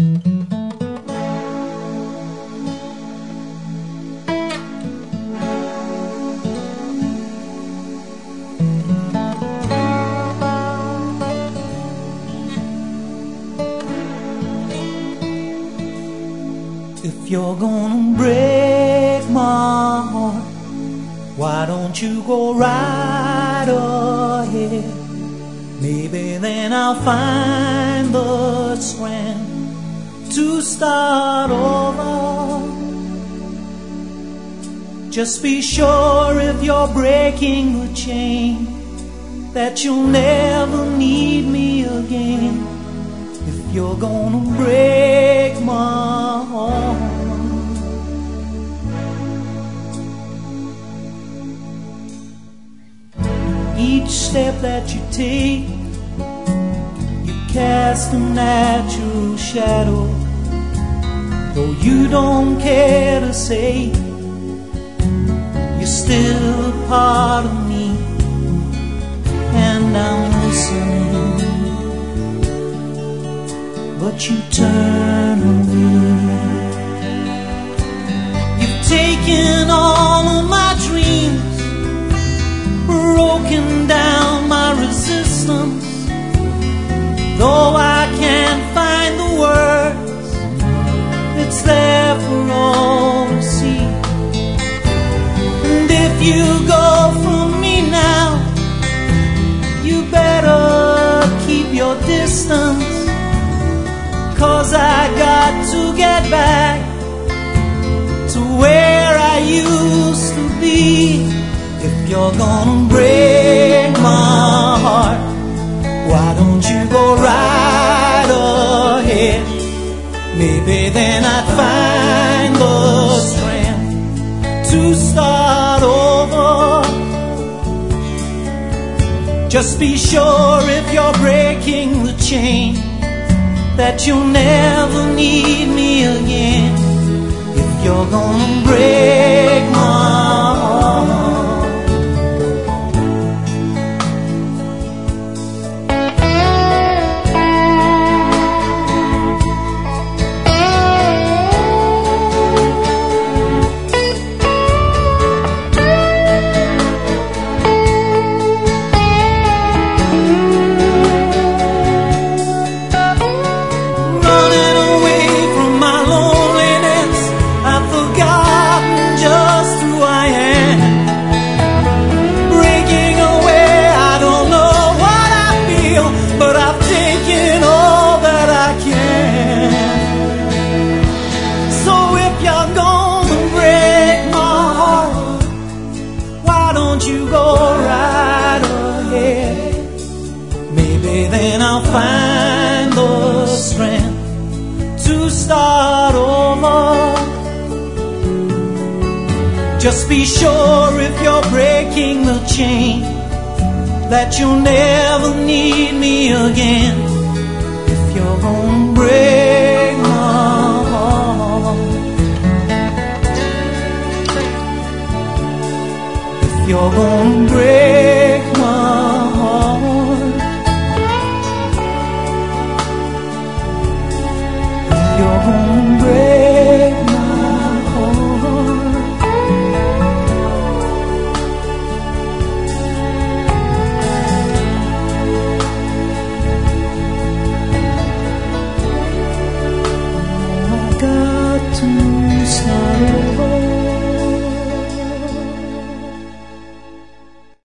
If you're gonna break my heart, why don't you go right ahead? Maybe then I'll find the strength to start over. Just be sure if you're breaking the chain that you'll never need me again. If you're gonna break my heart, each step that you take, you cast a natural shadow. Though you don't care to say, you're still a part of me, and I'm listening. But you turn away. You've taken all of my dreams, broken down my resistance. Though I can't find the words, it's there for all to see. And if you go from me now, you better keep your distance, 'cause I got to get back to where I used to be. If you're gonna break my heart, why don't you go right ahead? Maybe then I'd find the strength to start over. Just be sure if you're breaking the chain that you'll never need me again. If you're gonna break my heart, you go right ahead. Maybe then I'll find the strength to start over. Just be sure if you're breaking the chain that you'll never need me again. If you're gonna break my heart, you're gonna break my heart. You're gonna